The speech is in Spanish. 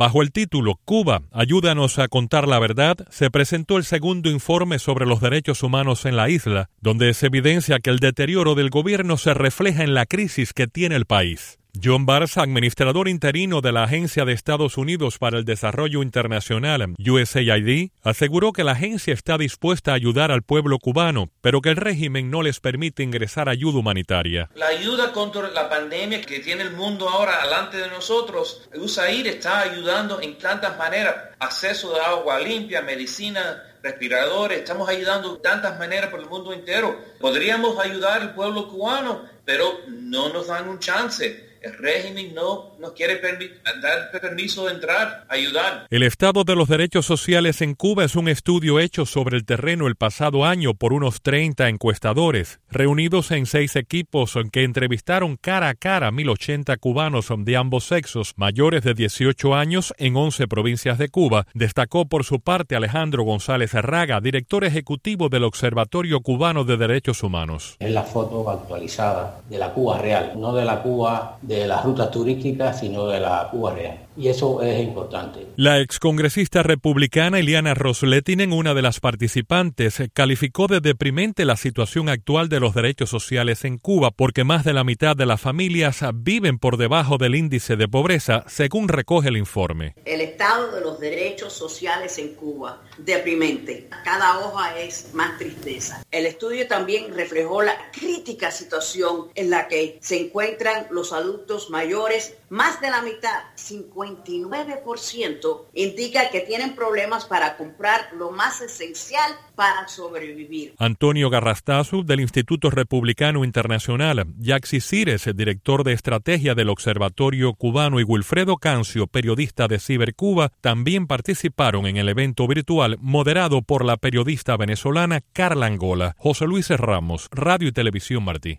Bajo el título Cuba, ayúdanos a contar la verdad, se presentó el segundo informe sobre los derechos humanos en la isla, donde se evidencia que el deterioro del gobierno se refleja en la crisis que tiene el país. John Barnes, administrador interino de la Agencia de Estados Unidos para el Desarrollo Internacional, USAID, aseguró que la agencia está dispuesta a ayudar al pueblo cubano, pero que el régimen no les permite ingresar ayuda humanitaria. La ayuda contra la pandemia que tiene el mundo ahora delante de nosotros, USAID está ayudando en tantas maneras, acceso de agua limpia, medicina, respiradores, estamos ayudando de tantas maneras por el mundo entero. Podríamos ayudar al pueblo cubano, pero no nos dan un chance. El régimen no nos quiere dar permiso de entrar, ayudar. El estado de los derechos sociales en Cuba es un estudio hecho sobre el terreno el pasado año por unos 30 encuestadores, reunidos en 6 equipos en que entrevistaron cara a cara a 1.080 cubanos de ambos sexos, mayores de 18 años en 11 provincias de Cuba, destacó por su parte Alejandro González Arraga, director ejecutivo del Observatorio Cubano de Derechos Humanos. Es la foto actualizada de la Cuba real, no de la Cuba de las rutas turísticas, sino de la Cuba real. Y eso es importante. La excongresista republicana Ileana Ros-Lehtinen, una de las participantes, calificó de deprimente la situación actual de los derechos sociales en Cuba porque más de la mitad de las familias viven por debajo del índice de pobreza, según recoge el informe. El estado de los derechos sociales en Cuba, deprimente. Cada hoja es más tristeza. El estudio también reflejó la crítica situación en la que se encuentran los adultos mayores. Más de la mitad, 59%, indica que tienen problemas para comprar lo más esencial para sobrevivir. Antonio Garrastazu, del Instituto Republicano Internacional, Yaxi Cires, director de estrategia del Observatorio Cubano, y Wilfredo Cancio, periodista de Cibercuba, también participaron en el evento virtual moderado por la periodista venezolana Carla Angola. José Luis Ramos, Radio y Televisión Martí.